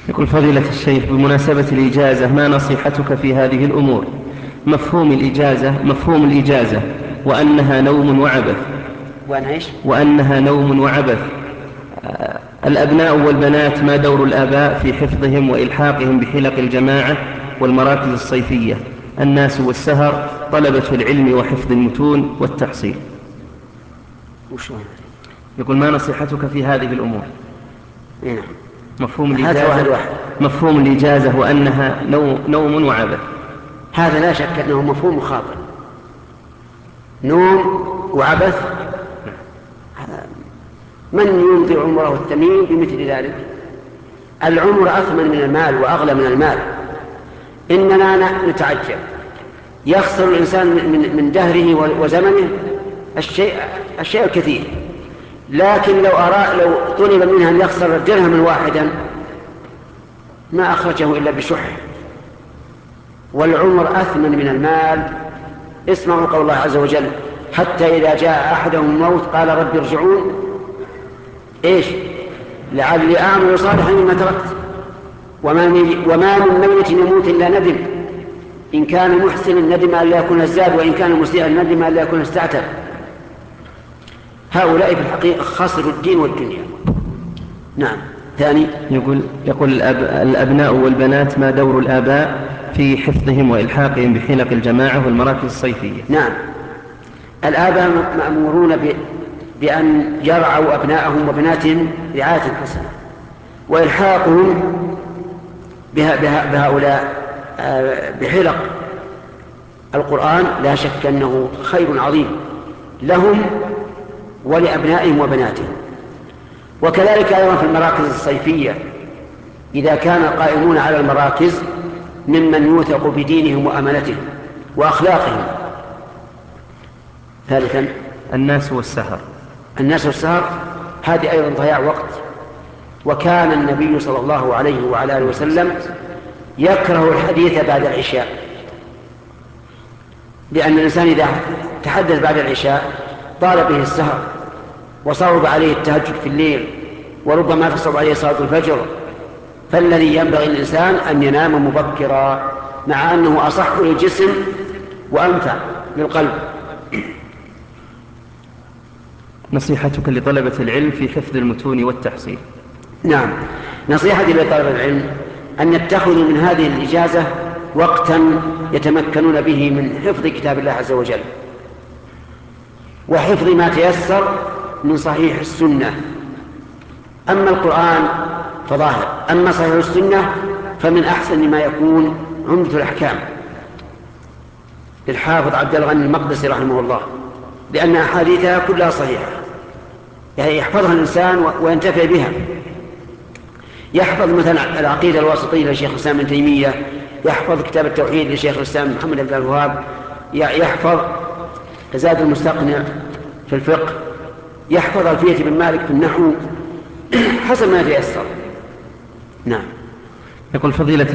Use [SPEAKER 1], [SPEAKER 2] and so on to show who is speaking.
[SPEAKER 1] يقول فضيلة الشيخ بمناسبة الإجازة ما نصيحتك في هذه الأمور؟ مفهوم الإجازة وأنها نوم وعبث. وأنها نوم وعبث. الأبناء والبنات ما دور الآباء في حفظهم وإلحاقهم بحلق الجماعة والمراكز الصيفية؟ الناس والسهر، طلبة العلم وحفظ المتون والتحصيل. يقول ما نصيحتك في هذه الأمور؟ مفهوم الإجازة وأنها نوم وعبث.
[SPEAKER 2] هذا لا شك أنه مفهوم خاطئ. نوم وعبث، من يمضي عمره الثمين بمثل ذلك؟ العمر أثمن من المال وأغلى من المال. إننا نتعجب، يخسر الإنسان من دهره وزمنه الشيء الكثير، لكن لو طلب منه أن يخسر درهما واحدا ما أخرجه إلا بشح. والعمر أثمن من المال. اسمعوا قول الله عز وجل: حتى إذا جاء أحدهم الموت قال رب ارجعون لعلي أعمل صالحا مما تركت. وما من ميت يموت إلا ندم، إن كان محسن ندم أن لا يكون ازداد، وإن كان مسيئا ندم أن لا يكون استعتب. هؤلاء في الحقيقة خسروا الدين والدنيا. نعم. ثاني
[SPEAKER 1] يقول الأبناء والبنات ما دور الآباء في حفظهم وإلحاقهم بحلق الجماعة والمراكز الصيفية؟
[SPEAKER 2] نعم، الآباء مأمورون بأن يرعوا أبنائهم وبناتهم رعاية حسنة، وإلحاقهم بهؤلاء بحلق القرآن لا شك أنه خير عظيم لهم ولأبنائهم وبناتهم. وكذلك أيضا في المراكز الصيفية، إذا كان القائمون على المراكز ممن يوثق بدينهم وأمانتهم وأخلاقهم. ثالثا
[SPEAKER 1] الناس والسهر،
[SPEAKER 2] هذه أيضا ضياع وقت. وكان النبي صلى الله عليه وعلى آله وسلم يكره الحديث بعد العشاء، لأن الإنسان إذا تحدث بعد العشاء طال به السهر وصعب عليه التهجد في الليل، وربما تصعب عليه صلاة الفجر. فالذي ينبغي للإنسان أن ينام مبكرا، مع أنه أصح للجسم وأنفع للقلب.
[SPEAKER 1] نصيحتك لطلبة العلم في حفظ المتون والتحصيل؟
[SPEAKER 2] نعم، نصيحتي لطلبة العلم أن يتخذوا من هذه الإجازة وقتا يتمكنون به من حفظ كتاب الله عز وجل، وحفظ ما تيسر من صحيح السنة. أما القرآن فظاهر، أما صحيح السنة فمن أحسن ما يكون عمدة الأحكام للحافظ عبد الغني المقدسي رحمه الله، لأن أحاديثها كلها صحيحة، يعني يحفظها الإنسان وينتفع بها. يحفظ مثلا العقيدة الواسطية لشيخ الإسلام ابن تيمية، يحفظ كتاب التوحيد لشيخ الإسلام محمد بن الوهاب، يحفظ زاد المستقنع في الفقه، يحفظ ألفية بن مالك في النحو، حسب ما يتيسر. نعم.
[SPEAKER 1] يقول فضيلة